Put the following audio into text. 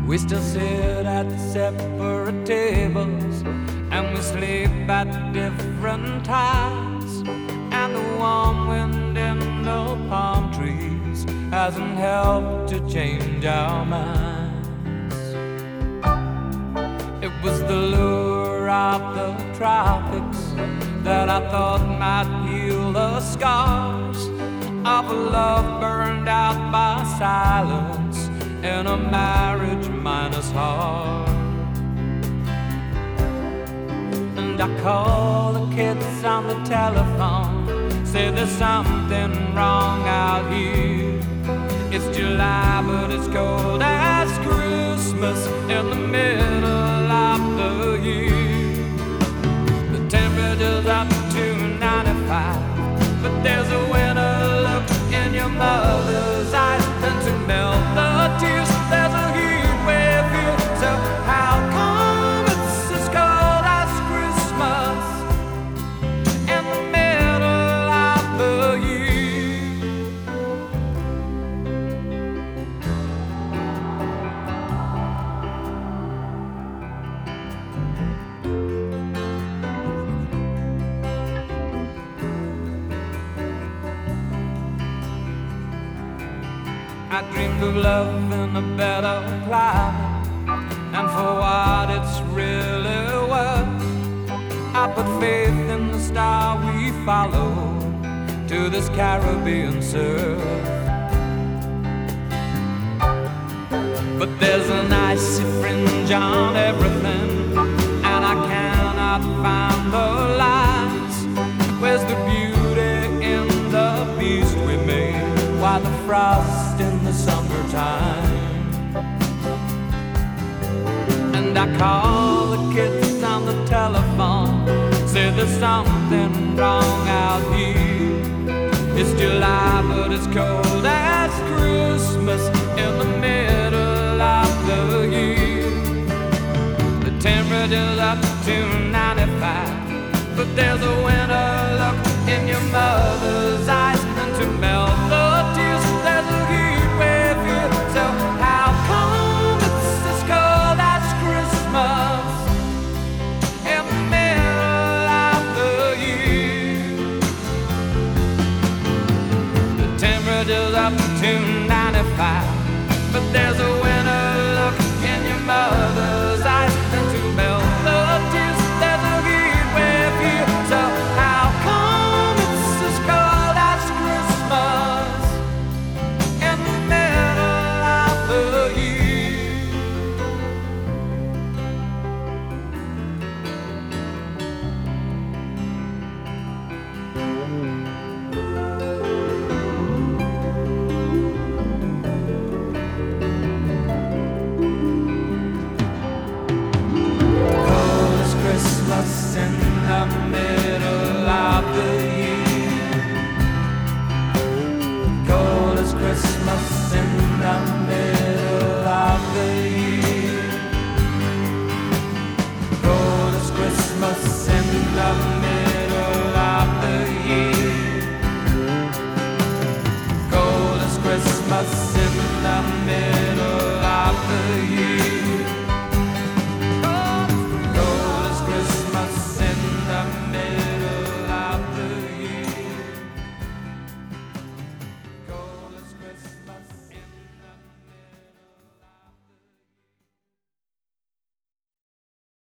We still sit at separate tables, and we sleep at different times. And the warm wind in the palm trees hasn't helped to change our minds. It was the lure of the tropics that I thought might heal the scars of a love burned out by silence in a marriage minus heart. And I call the kids on the telephone, say there's something wrong out here. It's July but it's cold as Christmas in the middle of the year. The temperature's up to 95, but there's a winter look in your mother's eyes, and to melt the tears there's a heat wave here. So how come it's as cold as Christmas in the middle of the year? I dreamed of love in a better climate, and for what it's really worth, I put faith in the star we follow to this Caribbean surf. But there's an icy fringe on everything, and I cannot find the lines. Where's the beauty in the beast we made? Why the frost in the summertime? And I call the kids on the telephone, say there's something wrong out here. It's July but it's cold as Christmas in the middle of the year. The temperature's up to 95, but there's a winter look in your mother's eyes, and to melt the tears there's a heat wave here. So how come it's as cold as Christmas in the middle of the year? The temperature's up to 95, but there's a winter look in your mother's eyes, and to melt the tears there's a heat wave here. So how come it's as cold as Christmas in the middle of the year? Cold as Christmas in the middle of the year. Cold as Christmas in the middle of the year. Cold as Christmas in the middle of the year. Cold as Christmas in the middle of the year.